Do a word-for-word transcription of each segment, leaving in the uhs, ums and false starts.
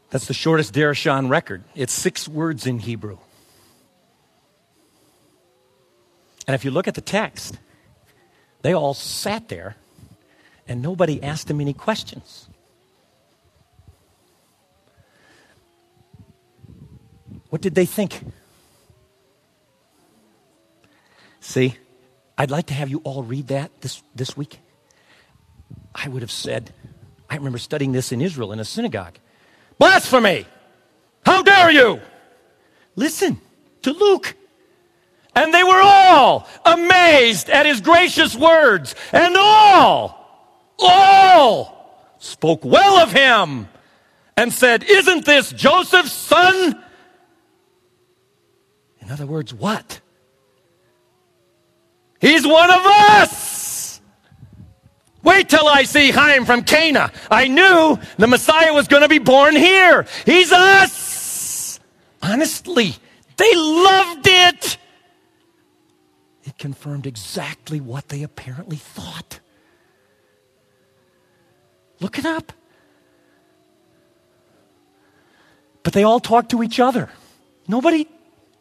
That's the shortest Derish on record. It's six words in Hebrew. And if you look at the text, they all sat there and nobody asked them any questions. What did they think? See, I'd like to have you all read that this, this week. I would have said, I remember studying this in Israel in a synagogue. Blasphemy! How dare you? Listen to Luke. And they were all amazed at his gracious words, and all, all spoke well of him and said, isn't this Joseph's son? In other words, what? He's one of us. Wait till I see Chaim from Cana. I knew the Messiah was going to be born here. He's us. Honestly, they loved it. It confirmed exactly what they apparently thought. Look it up. But they all talk to each other. Nobody.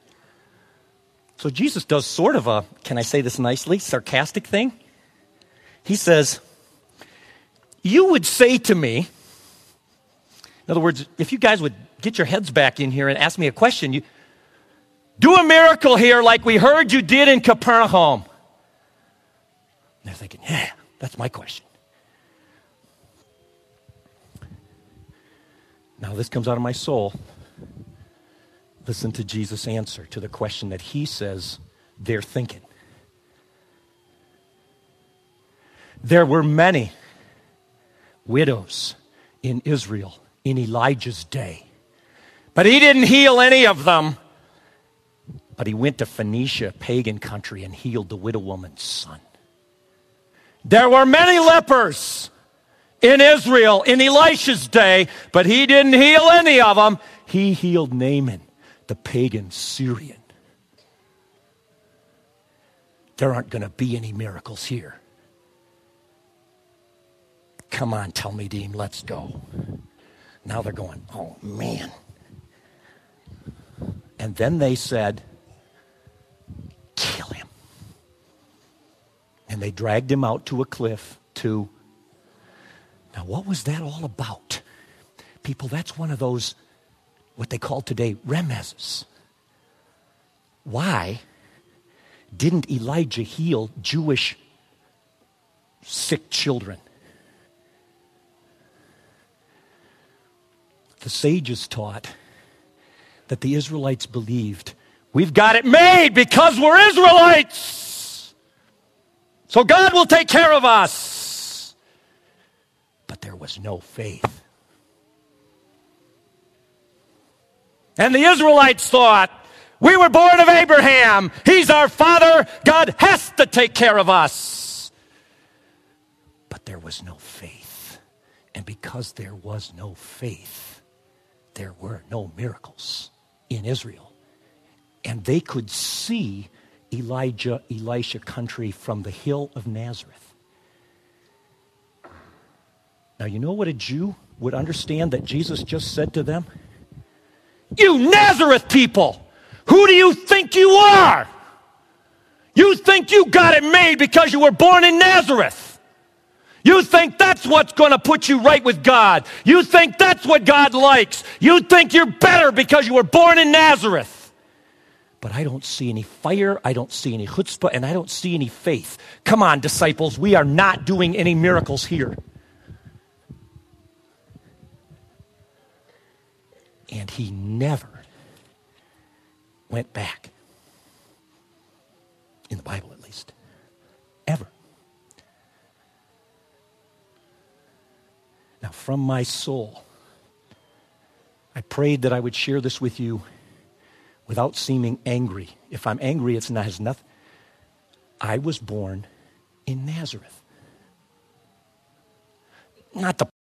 So Jesus does sort of a, can I say this nicely, sarcastic thing. He says, you would say to me, in other words, if you guys would get your heads back in here and ask me a question, you do a miracle here like we heard you did in Capernaum. And they're thinking, yeah, that's my question. Now this comes out of my soul. Listen to Jesus' answer to the question that he says they're thinking. There were many widows in Israel in Elijah's day, but he didn't heal any of them. But he went to Phoenicia, pagan country, and healed the widow woman's son. There were many lepers in Israel in Elisha's day, but he didn't heal any of them. He healed Naaman, the pagan Syrian. There aren't going to be any miracles here. Come on, Talmidim, let's go. Now they're going, oh man. And then they said, kill him. And they dragged him out to a cliff to, now what was that all about? People, that's one of those, what they call today, remezes. Why didn't Elijah heal Jewish sick children? The sages taught that the Israelites believed, we've got it made because we're Israelites. So God will take care of us. But there was no faith. And the Israelites thought, we were born of Abraham. He's our father. God has to take care of us. But there was no faith. And because there was no faith, there were no miracles in Israel. And they could see Elijah, Elisha country from the hill of Nazareth. Now, you know what a Jew would understand that Jesus just said to them? You Nazareth people, who do you think you are? You think you got it made because you were born in Nazareth. You think that's what's going to put you right with God. You think that's what God likes. You think you're better because you were born in Nazareth. But I don't see any fire, I don't see any chutzpah, and I don't see any faith. Come on, disciples, we are not doing any miracles here. And he never went back. In the Bible, at least. Ever. Now, from my soul, I prayed that I would share this with you without seeming angry. If I'm angry, it's not, has nothing. I was born in Nazareth. Not the